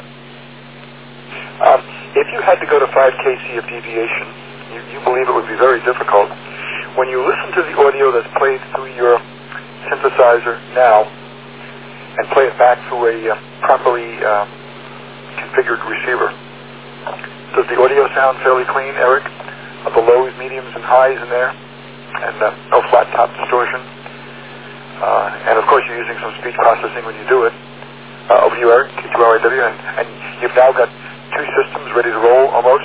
Um, if you had to go to five K C of deviation, you, you believe it would be very difficult. When you listen to the audio that's played through your synthesizer now and play it back through a uh, properly uh, configured receiver, does the audio sound fairly clean, Eric? Of the lows, mediums, and highs in there, and uh, no flat top distortion. Uh, and of course, you're using some speech processing when you do it. Uh, over to you, Eric, K two L A W, and, and you've now got two systems ready to roll almost.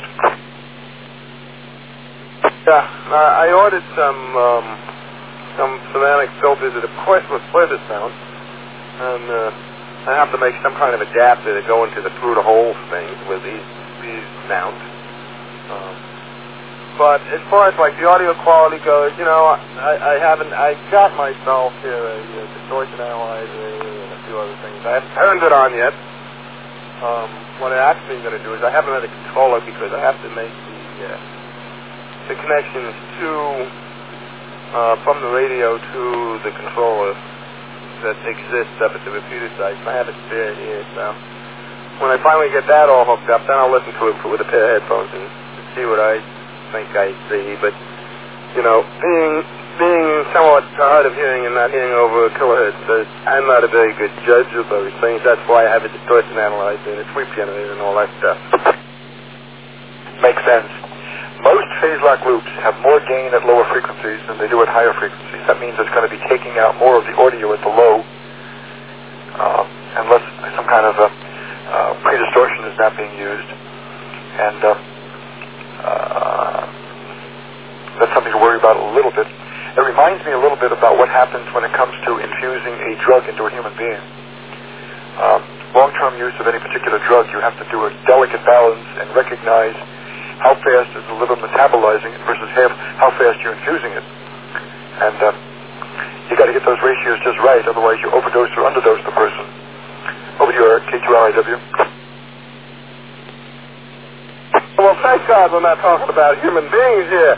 Yeah, uh, I ordered some um, some Symantec filters that are quite with pleasant sound, and uh, I have to make some kind of adapter to go into the through the hole thing with these these sounds. Um, But as far as like the audio quality goes, you know, I, I haven't, I got myself here a, a distortion analyzer and a few other things. I haven't turned it on yet. Um, what I'm actually going to do is I haven't had a controller because I have to make the uh, the connections to uh, from the radio to the controller that exists up at the repeater site. And I have it spare here, so when I finally get that all hooked up, then I'll listen to it with a pair of headphones and see what I think I see. But you know, being being somewhat hard of hearing and not hearing over a kilohertz, uh, I'm not a very good judge of those things. That's why I have a distortion analyzer and a sweep generator and all that stuff. Makes sense. Most phase lock loops have more gain at lower frequencies than they do at higher frequencies. That means it's going to be taking out more of the audio at the low kind of uh, uh, pre-distortion is not being used. And uh, uh, that's something to worry about a little bit. It reminds me a little bit about what happens when it comes to infusing a drug into a human being. Um, long-term use of any particular drug, you have to do a delicate balance and recognize how fast is the liver metabolizing it versus how, how fast you're infusing it. And uh, you got to get those ratios just right, otherwise you overdose or underdose the person. Over to you, Eric, K two L I W. Well, thank God we're not talking about human beings here.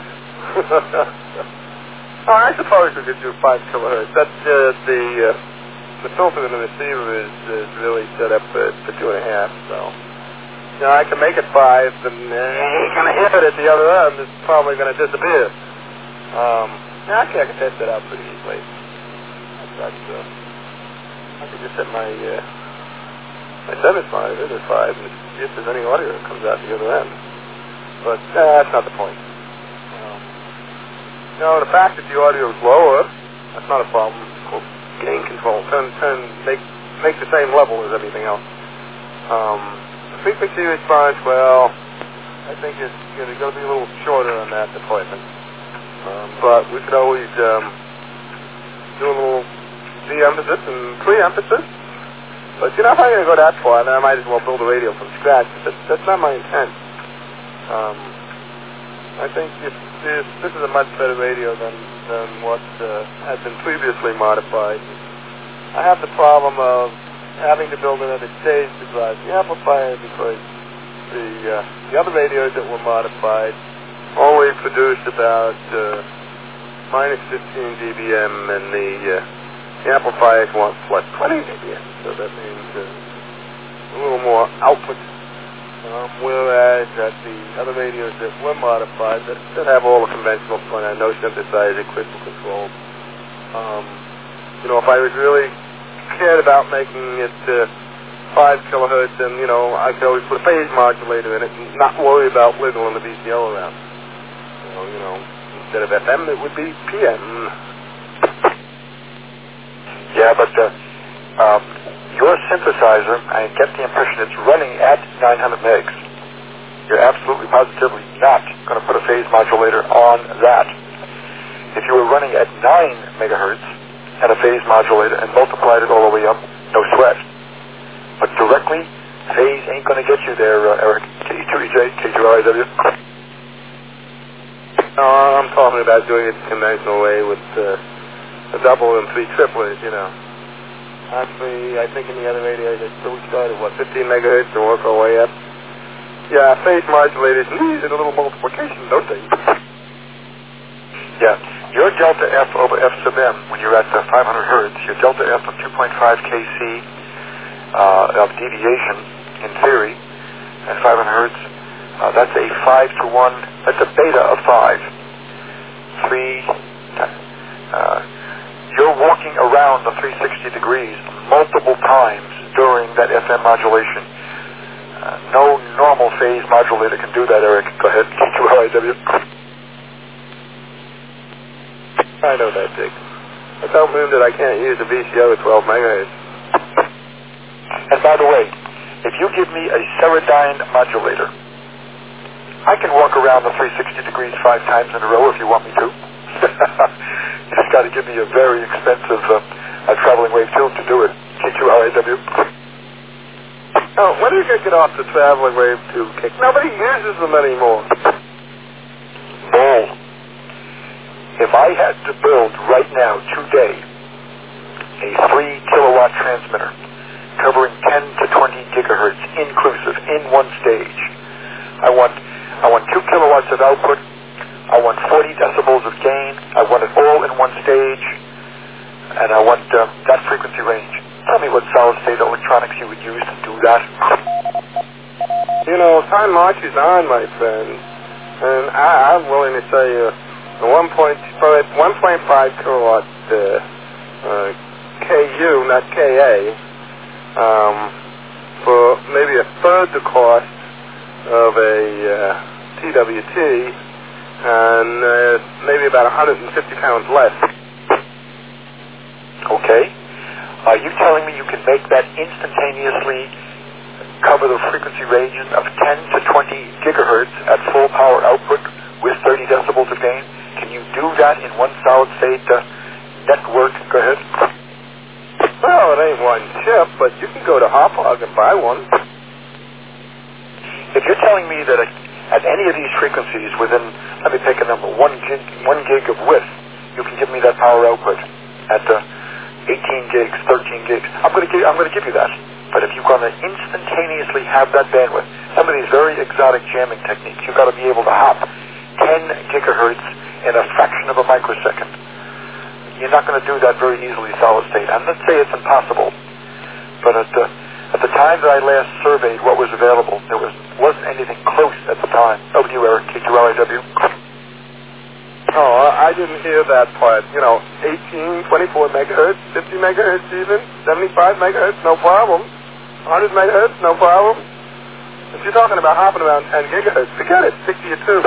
Oh, I suppose we could do five kilohertz. That's uh, the uh, the filter in the receiver is, is really set up for, for two and a half. So, you know, I can make it five, and uh, it's going to hit it at the other end. It's probably going to disappear. Um, actually, I can test that out pretty easily. I've got, uh, I can just set my uh, my seven five, it is five, and see if there's any audio that comes out the other end. But uh, that's not the point. You know, the fact that the audio is lower, that's not a problem. Well, gain control, turn, turn, make, make the same level as everything else. Um, the frequency response, well, I think it's going to be a little shorter on that department. Um, but we could always um, do a little de-emphasis and pre-emphasis. But you know, if I'm going to go that far, then I might as well build a radio from scratch. That's, that's not my intent. Um, I think if This, this is a much better radio than, than what uh, has been previously modified. I have the problem of having to build another stage to drive the amplifier because the, uh, the other radios that were modified only produced about uh, minus fifteen decibels, and the, uh, the amplifiers want plus twenty decibels, so that means uh, a little more output. Um, whereas at the other radios that were modified, that, that have all the conventional front-end, no synthesizer, crystal control. Um, you know, if I was really cared about making it uh, five kilohertz, then, you know, I could always put a phase modulator in it and not worry about wiggling the V C O around. So, you know, instead of F M, it would be P M. Yeah, but uh, um, your synthesizer, I get the impression it's running at nine hundred megs. You're absolutely positively not going to put a phase modulator on that. If you were running at nine megahertz and a phase modulator and multiplied it all the way up, no sweat. But directly, phase ain't going to get you there, uh, Eric. K two E J, K two L I W. No, I'm talking about doing it the conventional way with uh, a double and three triplets, you know. Actually, I think in the other radios, they still started, what, fifteen megahertz to work our way up? Yeah, phase modulators need a little multiplication, don't they? Yeah. Your delta F over F sub M, when you're at the five hundred hertz, your delta F of two point five K C uh, of deviation, in theory, at five hundred hertz, uh, that's a five to one, that's a beta of five. Three, uh, you're walking around the three hundred sixty degrees multiple times during that F M modulation. Uh, no normal phase modulator can do that, Eric. Go ahead. K two L I W. I know that, Dick. That don't mean that I can't use a V C O at twelve megahertz. And by the way, if you give me a Ceradyne modulator, I can walk around the three hundred sixty degrees five times in a row if you want me to. You just got to give me a very expensive uh, a traveling wave tube to do it. K two L I W. Oh, when are you going to get off the traveling wave tube kick? Nobody uses them anymore. Bull. If I had to build right now, today, a three kilowatt transmitter covering ten to twenty gigahertz inclusive in one stage, I want I want two kilowatts of output, I want forty decibels of gain, I want it all in one stage, and I want uh, that frequency range. Tell me what solid state electronics you would use to do that. You know, time marches on, my friend, and I, I'm willing to say uh, the one point five kilowatt uh, uh, K U, not K A, um, for maybe a third the cost of a uh, T W T, and uh, maybe about one hundred fifty pounds less. Okay. Are you telling me you can make that instantaneously cover the frequency ranges of ten to twenty gigahertz at full power output with thirty decibels of gain? Can you do that in one solid state uh, network? Go ahead. Well, it ain't one chip, but you can go to Hauppauge and buy one. If you're telling me that at any of these frequencies within, let me pick a number, one gig, one gig of width, you can give me that power output at uh, eighteen gigs, thirteen gigs. I'm going to give, I'm going to give you that. But if you're going to instantaneously have that bandwidth, some of these very exotic jamming techniques, you've got to be able to hop ten gigahertz in a fraction of a microsecond. You're not going to do that very easily solid state. I'm not saying it's impossible, but at the, at the time that I last surveyed what was available, there was, wasn't anything close at the time. Over to you, Eric, K two L I W. Oh, I didn't hear that part. You know, eighteen, twenty-four megahertz, fifty megahertz even, seventy-five megahertz, no problem. one hundred megahertz, no problem. If you're talking about hopping around ten gigahertz, forget it, stick to your tube.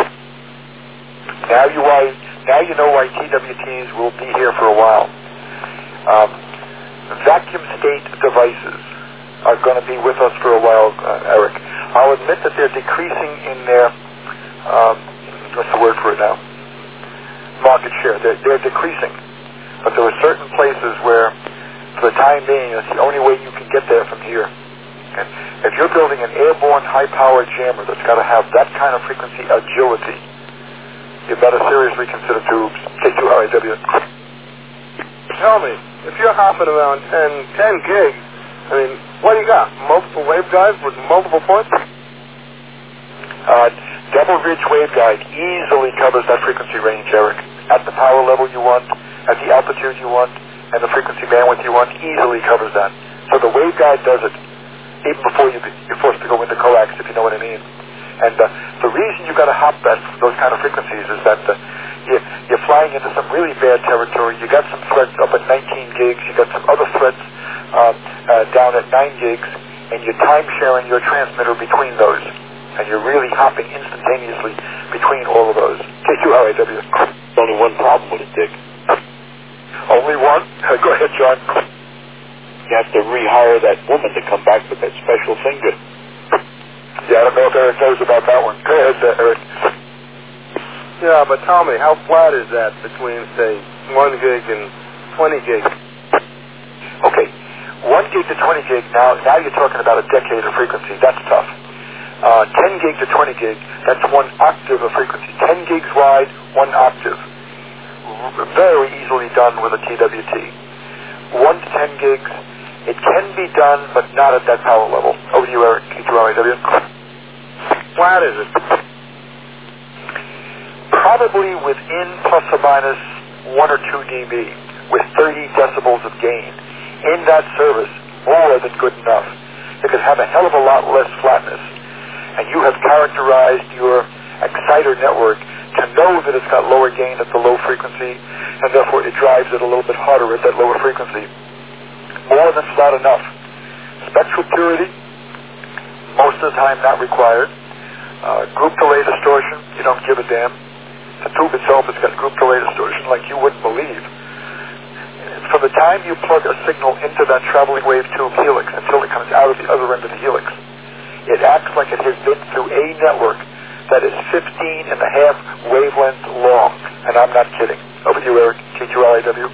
Now you, why, now you know why T W Ts will be here for a while. Um, vacuum state devices are going to be with us for a while, uh, Eric. I'll admit that they're decreasing in their, um, what's the word for it now? Market share. They're, they're decreasing. But there are certain places where, for the time being, it's the only way you can get there from here. And if you're building an airborne high-powered jammer that's got to have that kind of frequency agility, you better seriously consider tubes. K two R I W. Tell me, if you're hopping around ten, ten gigs, I mean, what do you got? Multiple waveguides with multiple ports? Uh, double ridge waveguide easily covers that frequency range, Eric. At the power level you want, at the altitude you want, and the frequency bandwidth you want, easily covers that. So the waveguide does it, even before you, you're forced to go into coax, if you know what I mean. And uh, the reason you got to hop that those kind of frequencies is that uh, you, you're flying into some really bad territory. You got some threats up at nineteen gigs. You got some other threats uh, uh, down at nine gigs, and you're time sharing your transmitter between those, and you're really hopping instantaneously between all of those. K two R I W. Only one problem with it, Dick. Only one? Uh, go ahead, John. You have to rehire that woman to come back with that special finger. Yeah, I don't know if Eric knows about that one. Go ahead, uh, Eric. Yeah, but tell me, how flat is that between, say, one gig and twenty gig? Okay, one gig to twenty gig, now now you're talking about a decade of frequency. That's tough. Uh, ten gig to twenty gig, that's one octave of frequency. ten gigs wide, one octave. Very easily done with a T W T. one to ten gigs, it can be done, but not at that power level. Over to you, Eric, K two R I W. Flat is it? Probably within plus or minus one or two dB with thirty decibels of gain. In that service, more than good enough. It could have a hell of a lot less flatness. And you have characterized your exciter network to know that it's got lower gain at the low frequency, and therefore it drives it a little bit harder at that lower frequency. More than flat enough. Spectral purity, most of the time not required. Uh, group delay distortion, you don't give a damn. The tube itself has got group delay distortion like you wouldn't believe. From the time you plug a signal into that traveling wave tube helix until it comes out of the other end of the helix, it acts like it has been through a network that is fifteen and a half wavelengths long. And I'm not kidding. Over to you, Eric, K two L I W.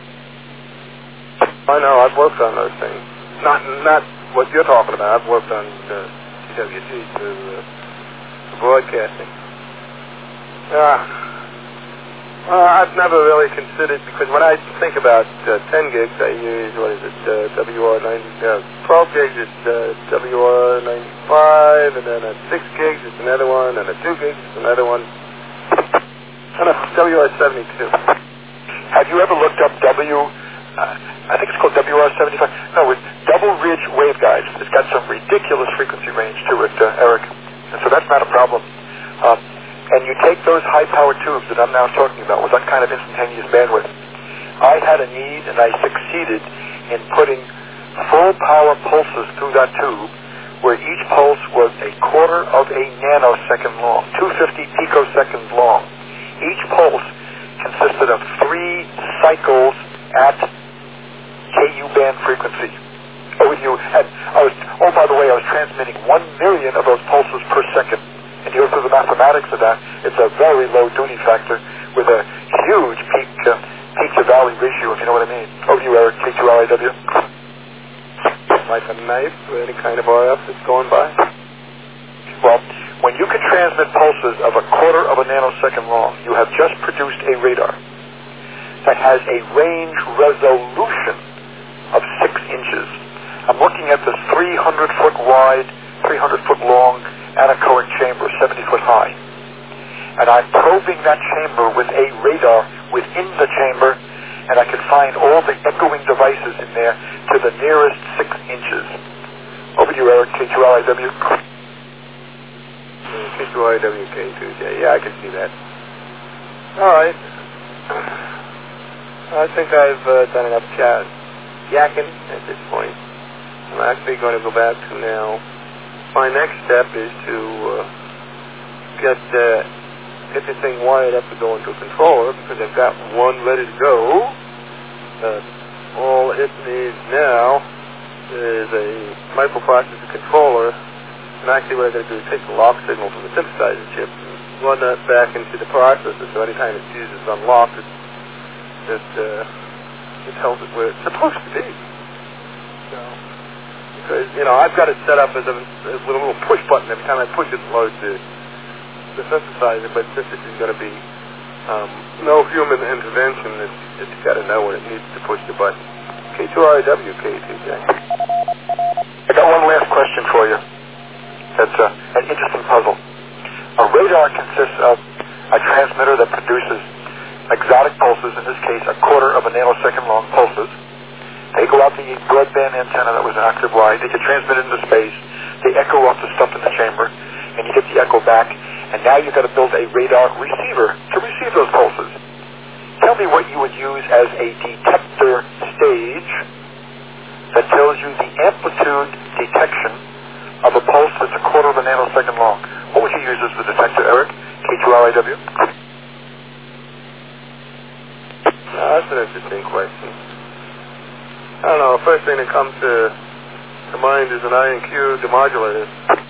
I know, I've worked on those things. Not not what you're talking about. I've worked on uh, T W T to uh, broadcasting. Uh, well, I've never really considered, because when I think about uh, ten gigs, I use, what is it, uh, W R ninety, uh, twelve gigs, it's uh, W R ninety-five, and then at six gigs, it's another one, and at two gigs, it's another one, and a W R seventy-two. Have you ever looked up W, uh, I think it's called W R seventy-five, no, it's double ridge waveguides. It's got some ridiculous frequency range to it, uh, Eric, and so that's not a problem. Uh, and you take those high-power tubes that I'm now talking about with that kind of instantaneous bandwidth. I had a need, and I succeeded in putting full-power pulses through that tube, where each pulse was a quarter of a nanosecond long, two hundred fifty picoseconds long. Each pulse consisted of three cycles at K U band frequency. O U, and I was, oh, by the way, I was transmitting one million of those pulses per second. And you go through the mathematics of that, it's a very low duty factor with a huge peak uh, peak to valley ratio, if you know what I mean. Over to you, Eric, K two R I W. Like a knife or any kind of R F that's going by? Well, when you can transmit pulses of a quarter of a nanosecond long, you have just produced a radar that has a range resolution of six inches. I'm looking at this three hundred foot wide, three hundred foot long anechoic chamber, seventy foot high. And I'm probing that chamber with a radar within the chamber, and I can find all the echoing devices in there to the nearest six inches. Over to you, Eric, K two R I W. K two R I W, K two J. Yeah, I can see that. All right. I think I've uh, done enough chat, yakking at this point. I'm actually going to go back to now. My next step is to uh, get uh, get this thing wired up to go into a controller, because I've got one ready to go. Uh, all it needs now is a microprocessor controller. And actually what I'm going to do is take the lock signal from the synthesizer chip and run that back into the processor, so anytime it sees it's unlocked, it, it, uh, it tells it where it's supposed to be. So, because, you know, I've got it set up as a, as with a little push button. Every time I push it, it loads the, the synthesizer, but since this is going to be um, no human intervention, it's, it's got to know when it needs to push the button. K two R I W, K two J. I got one last question for you. That's uh, an interesting puzzle. A radar consists of a transmitter that produces exotic pulses, in this case a quarter of a nanosecond long pulses. They go out the broadband antenna that was an octave wide. They get transmitted into space. They echo off the stuff in the chamber, and you get the echo back. And now you've got to build a radar receiver to receive those pulses. Tell me what you would use as a detector stage that tells you the amplitude detection of a pulse that's a quarter of a nanosecond long. What would you use as the detector, Eric? K two R I W? Now, that's an interesting question. I don't know, the first thing that comes to, to mind is an I N Q demodulator.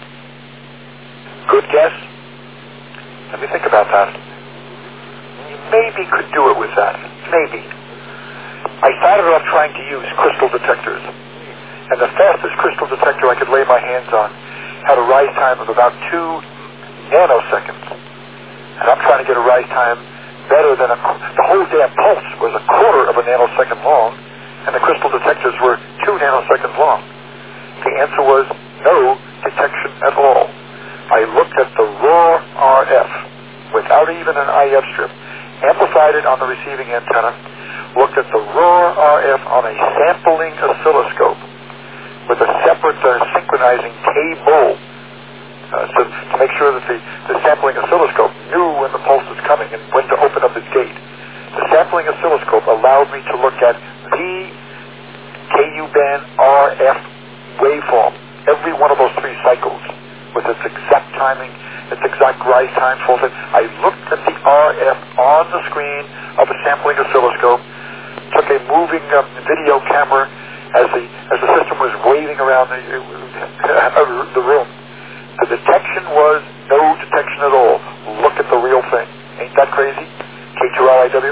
Good guess. Let me think about that. You maybe could do it with that. Maybe. I started off trying to use crystal detectors. And the fastest crystal detector I could lay my hands on had a rise time of about two nanoseconds. And I'm trying to get a rise time better than a... The whole damn pulse was a quarter of a nanosecond long, and the crystal detectors were two nanoseconds long. The answer was no detection at all. I looked at the raw R F without even an I F strip, amplified it on the receiving antenna, looked at the raw R F on a sampling oscilloscope with a separate uh, synchronizing table uh, so, to make sure that the, the sampling oscilloscope knew when the pulse was coming and when to open up its gate. The sampling oscilloscope allowed me to look at the K U band R F waveform, every one of those three cycles, with its exact timing, its exact rise time, full time. I looked at the R F on the screen of a sampling oscilloscope, took a moving uh, video camera as the as the system was waving around the, uh, the room. The detection was no detection at all. Look at the real thing. Ain't that crazy? K two R I W?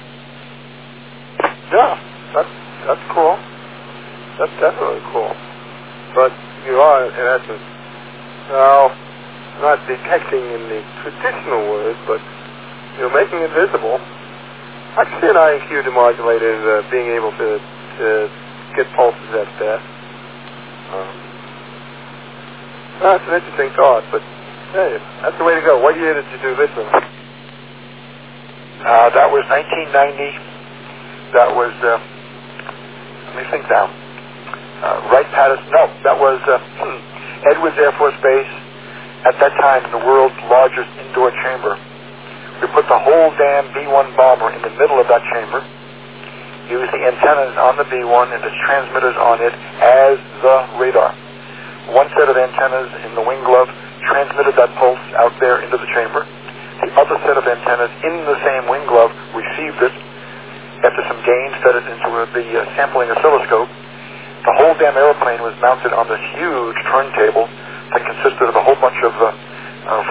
Yeah, that's, that's cool. That's definitely cool. But you are, in essence, well, not detecting in the traditional word, but you're making it visible. I can see an I N Q demodulator uh, being able to, to get pulses at that. Um, that's an interesting thought, but hey, that's the way to go. What year did you do this in? Uh, that was nineteen ninety. That was, uh, let me think now. Uh, Wright-Patterson, no, that was uh, Edwards Air Force Base, at that time the world's largest indoor chamber. We put the whole damn B one bomber in the middle of that chamber, used the antennas on the B one and its transmitters on it as the radar. One set of antennas in the wing glove transmitted that pulse out there into the chamber. The other set of antennas in the same wing glove received it after some gains fed it into uh, the uh, sampling oscilloscope. The whole damn airplane was mounted on this huge turntable that consisted of a whole bunch of uh, uh,